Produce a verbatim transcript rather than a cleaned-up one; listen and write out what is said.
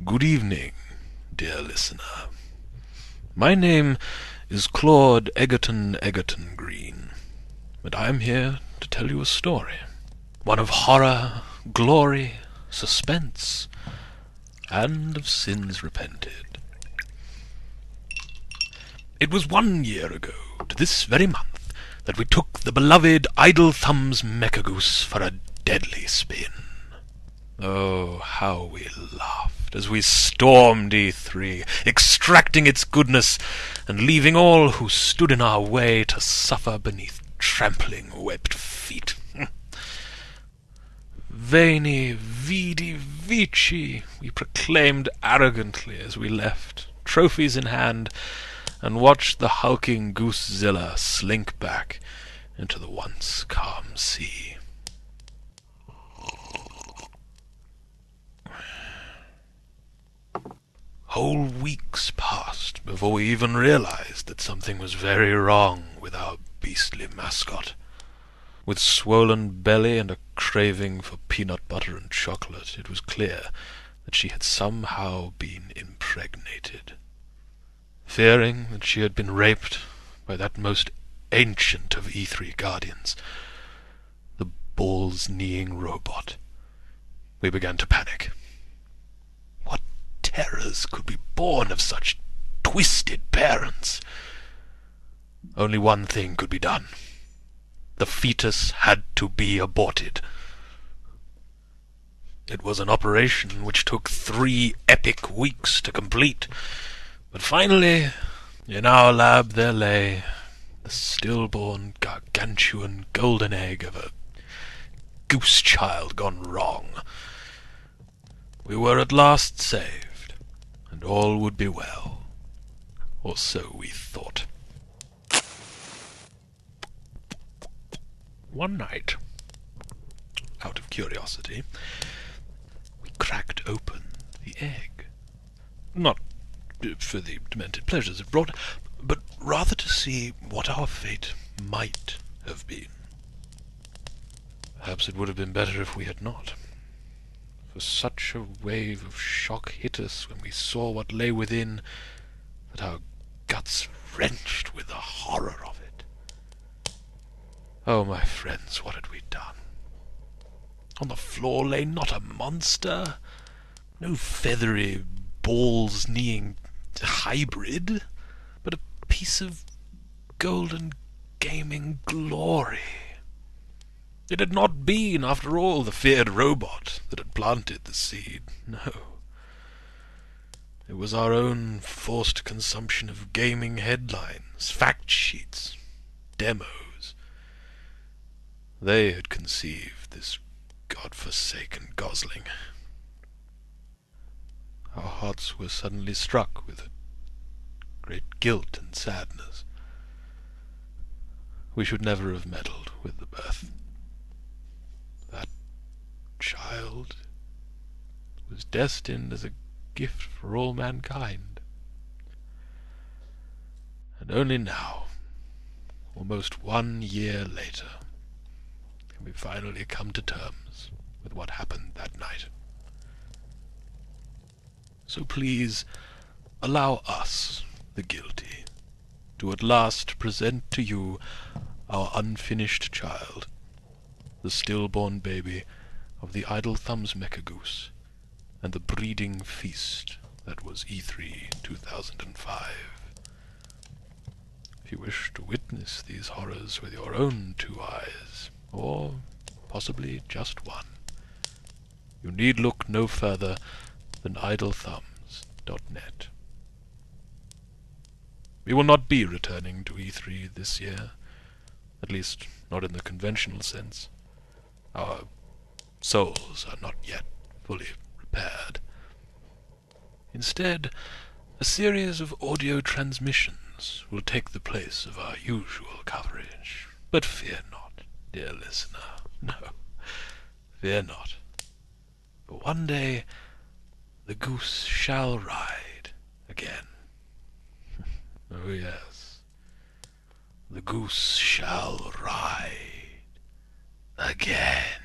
Good evening, dear listener. My name is Claude Egerton Egerton Green, and I am here to tell you a story. One of horror, glory, suspense, and of sins repented. It was one year ago, to this very month, that we took the beloved Idle Thumbs Mechagoose for a deadly spin. Oh, how we laughed as we stormed E three, extracting its goodness, and leaving all who stood in our way to suffer beneath trampling webbed feet. Veni, vidi, vici, we proclaimed arrogantly as we left, trophies in hand, and watched the hulking Goosezilla slink back into the once calm sea. Whole weeks passed before we even realized that something was very wrong with our beastly mascot. With swollen belly and a craving for peanut butter and chocolate, it was clear that she had somehow been impregnated. Fearing that she had been raped by that most ancient of E three guardians, the balls-kneeing robot, we began to panic. What terrors could be born of such twisted parents? Only one thing could be done. The fetus had to be aborted. It was an operation which took three epic weeks to complete, but finally, in our lab there lay the stillborn, gargantuan golden egg of a goose child gone wrong. We were at last saved, and all would be well, or so we thought. One night, out of curiosity, we cracked open the egg. Not for the demented pleasures it brought, but rather to see what our fate might have been. Perhaps it would have been better if we had not, for such a wave of shock hit us when we saw what lay within that our guts wrenched with the horror of it. Oh, my friends, what had we done? On the floor lay not a monster, no feathery, balls-kneeing hybrid, but a piece of golden gaming glory. It had not been, after all, the feared robot that had planted the seed. No. It was our own forced consumption of gaming headlines, fact sheets, demos. They had conceived this god-forsaken gosling. Our hearts were suddenly struck with a great guilt and sadness. We should never have meddled with the birth. That child was destined as a gift for all mankind. And only now, almost one year later, can we finally come to terms with what happened that night. So please, allow us, the guilty, to at last present to you our unfinished child, the stillborn baby of the Idle Thumbs Mechagoose, and the breeding feast that was E three two thousand five. If you wish to witness these horrors with your own two eyes, or possibly just one, you need look no further than idle thumbs dot net. We will not be returning to E three this year, at least not in the conventional sense. Our souls are not yet fully repaired. Instead, a series of audio transmissions will take the place of our usual coverage. But fear not, dear listener, no, fear not. For one day the goose shall ride again. Oh yes, the goose shall ride again.